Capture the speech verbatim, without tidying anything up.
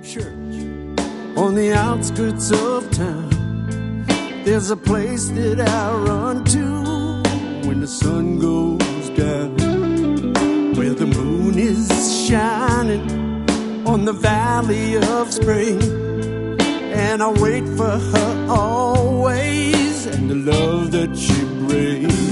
church on the outskirts of town. There's a place that I run to when the sun goes down, where the moon is shining on the valley of spring, and I wait for her always and the love that she brings.